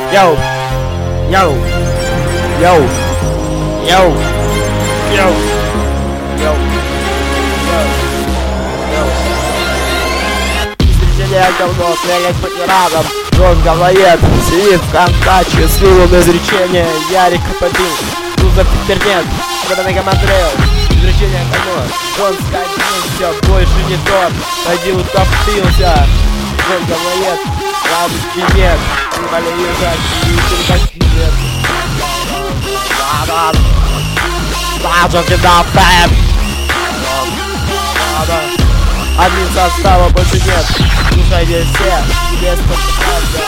Йоу! Йоу! Йоу! Йоу! Йоу! Йоу! Изречение говно, стрелять по тиранам. Он говноед, сидит в контаче, с вилом изречения Ярика побил. Туза Питернет, когда на Гамандрейл. Изречение говно, он скатился, больше не тот. Пойди утопился. Он говноед, радости нет. Не вали езжать, и черепахи нет. Админ состава больше нет. Слушайте все, без подсказки.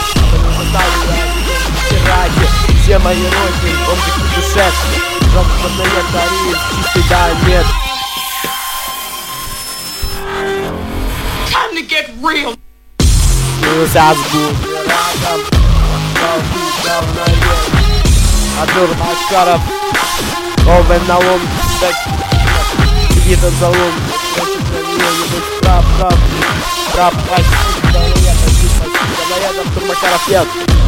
Все мои роки, он как душет. Жопа подает тариф, чистый да нет. Time to get real. Сейчас будет рядом. Адур Макаров. Овен на лом. Сидит он за лом. Трап, Турмакаров нет.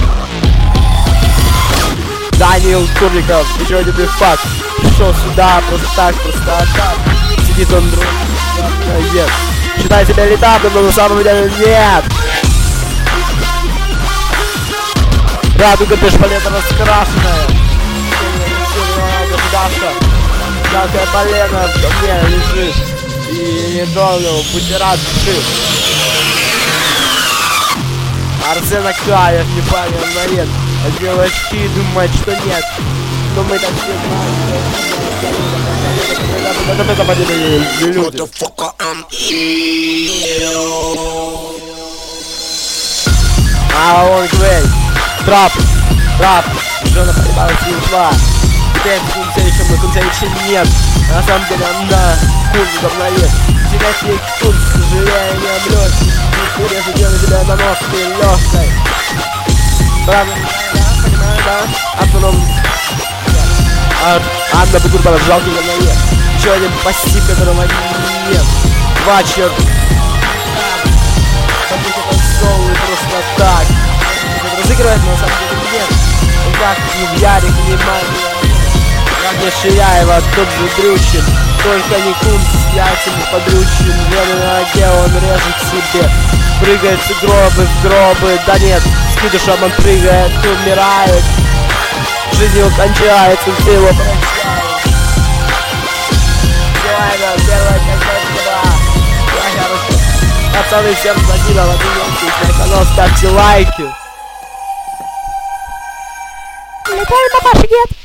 Даниил Курликов, еще один бифак. Пришел сюда просто так. Сидит он друг. Нет. Считай себя элитарным, но на самом деле нет. Радуга пешпалета раскрашенная. Жалкое полено в мне лежит. И не долю, будь рад, жив. Арсен Акаев, не парень, но нет. А девочки думают, что нет. Но мы так все знаем. А он говорит, трап, жена проебалась и ушла. Теперь в конце еще, но конца еще нет. На самом деле она курс говноед. Терять ей курс, к сожалению, легкий. Не порежу делать тебя на ногти легкой. Правда, понимаю, да? А потом... Анна Бугурбана, жалкий говноед. Еще один пассив, которого нет. Два черта. Смотрите, это соло и просто так. Это разыгрывает, но на самом деле нет. Он как ни в Ярик, ни в Маме. Как не Ширяева, тот же Дрючин. Только не кунт с яйцами подрючен. Вены на ноге он режет себе. Прыгает в гробы, да нет. С кидышем он прыгает, умирает. Жизнь его кончается, все его прощают. Первая часть. Пацаны, всем спасибо, подписывайтесь на канал, ставьте лайки. Летаем, папаша, нет.